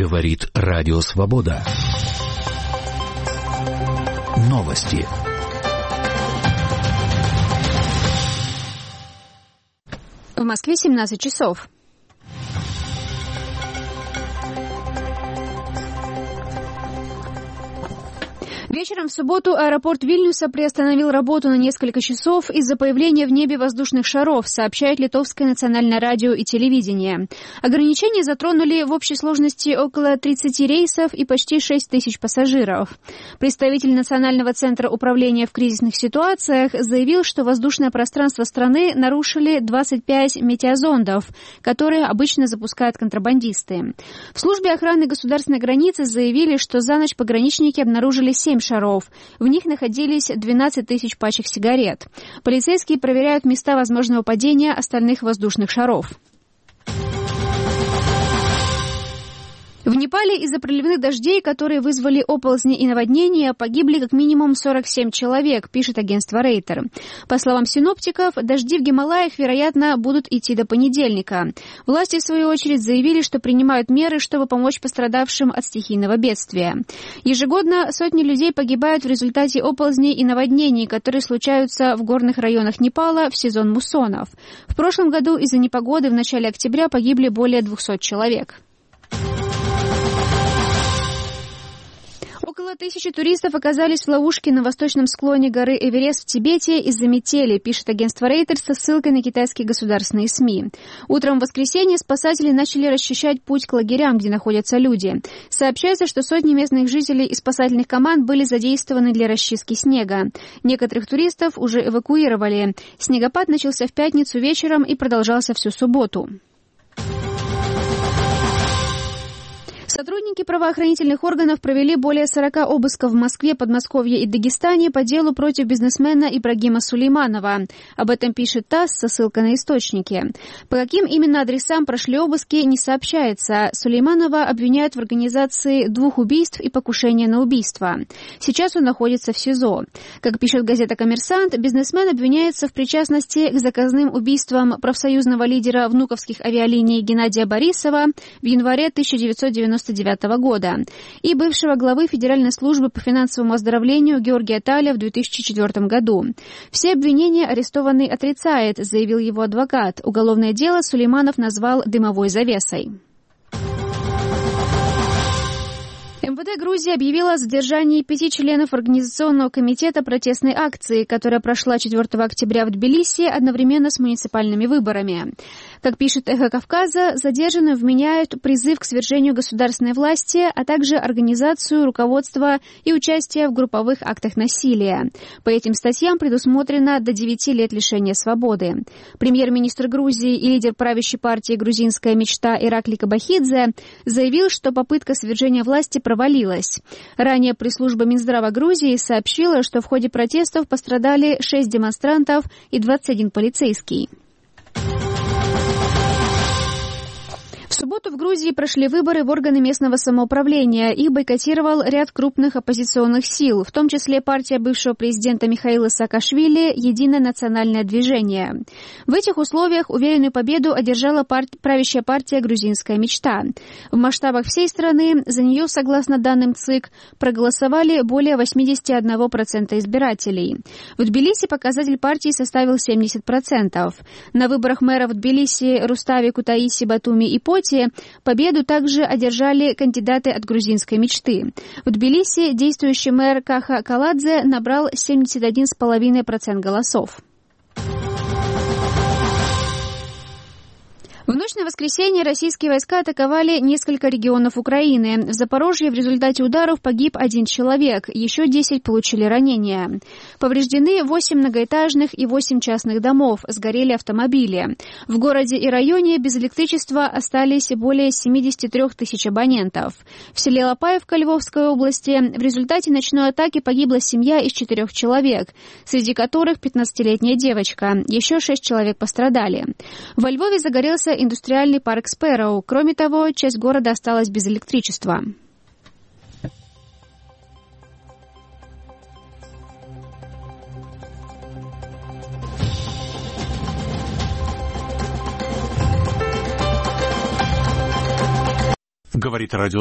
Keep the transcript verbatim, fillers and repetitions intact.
Говорит Радио Свобода. Новости. В Москве семнадцать часов. Вечером в субботу аэропорт Вильнюса приостановил работу на несколько часов из-за появления в небе воздушных шаров, сообщает Литовское национальное радио и телевидение. Ограничения затронули в общей сложности около тридцати рейсов и почти шесть тысяч пассажиров. Представитель Национального центра управления в кризисных ситуациях заявил, что воздушное пространство страны нарушили двадцать пять метеозондов, которые обычно запускают контрабандисты. В службе охраны государственной границы заявили, что за ночь пограничники обнаружили семь шаров. В них находились двенадцать тысяч пачек сигарет. Полицейские проверяют места возможного падения остальных воздушных шаров. В Непале из-за проливных дождей, которые вызвали оползни и наводнения, погибли как минимум сорок семь человек, пишет агентство Рейтер. По словам синоптиков, дожди в Гималаях, вероятно, будут идти до понедельника. Власти, в свою очередь, заявили, что принимают меры, чтобы помочь пострадавшим от стихийного бедствия. Ежегодно сотни людей погибают в результате оползней и наводнений, которые случаются в горных районах Непала в сезон муссонов. В прошлом году из-за непогоды в начале октября погибли более двухсот человек. Около тысячи туристов оказались в ловушке на восточном склоне горы Эверест в Тибете из-за метели, пишет агентство Рейтер со ссылкой на китайские государственные СМИ. Утром в воскресенье спасатели начали расчищать путь к лагерям, где находятся люди. Сообщается, что сотни местных жителей и спасательных команд были задействованы для расчистки снега. Некоторых туристов уже эвакуировали. Снегопад начался в пятницу вечером и продолжался всю субботу. Сотрудники правоохранительных органов провели более сорока обысков в Москве, Подмосковье и Дагестане по делу против бизнесмена Ибрагима Сулейманова. Об этом пишет ТАСС со ссылкой на источники. По каким именно адресам прошли обыски, не сообщается. Сулейманова обвиняют в организации двух убийств и покушения на убийство. Сейчас он находится в СИЗО. Как пишет газета «Коммерсант», бизнесмен обвиняется в причастности к заказным убийствам профсоюзного лидера внуковских авиалиний Геннадия Борисова в январе тысяча девятьсот девяносто девятого года и бывшего главы Федеральной службы по финансовому оздоровлению Георгия Таля в две тысячи четвёртом году. Все обвинения арестованный отрицает, заявил его адвокат. Уголовное дело Сулейманов назвал дымовой завесой. МВД Грузии объявила о задержании пяти членов Организационного комитета протестной акции, которая прошла четвёртого октября в Тбилиси одновременно с муниципальными выборами. Как пишет «Эхо Кавказа», задержанным вменяют призыв к свержению государственной власти, а также организацию, руководство и участие в групповых актах насилия. По этим статьям предусмотрено до девяти лет лишения свободы. Премьер-министр Грузии и лидер правящей партии «Грузинская мечта» Иракли Кабахидзе заявил, что попытка свержения власти провалилась. Ранее пресс-служба Минздрава Грузии сообщила, что в ходе протестов пострадали шесть демонстрантов и двадцать один полицейский. В субботу в Грузии прошли выборы в органы местного самоуправления. Их бойкотировал ряд крупных оппозиционных сил, в том числе партия бывшего президента Михаила Саакашвили «Единое национальное движение». В этих условиях уверенную победу одержала пар... правящая партия «Грузинская мечта». В масштабах всей страны за нее, согласно данным ЦИК, проголосовали более восемьдесят один процент избирателей. В Тбилиси показатель партии составил семьдесят процентов. На выборах мэра в Тбилиси Рустави, Кутаиси, Батуми и Поти победу также одержали кандидаты от грузинской мечты. В Тбилиси действующий мэр Каха Каладзе набрал семьдесят один целых пять десятых процента голосов. В ночь на воскресенье российские войска атаковали несколько регионов Украины. В Запорожье в результате ударов погиб один человек, еще десять получили ранения. Повреждены восемь многоэтажных и восемь частных домов, сгорели автомобили. В городе и районе без электричества остались более семьдесят три тысячи абонентов. В селе Лопаевка Львовской области в результате ночной атаки погибла семья из четырех человек, среди которых пятнадцатилетняя девочка. Еще шесть человек пострадали. Во Львове загорелся индустриальный парк Спэроу. Кроме того, часть города осталась без электричества. Говорит радио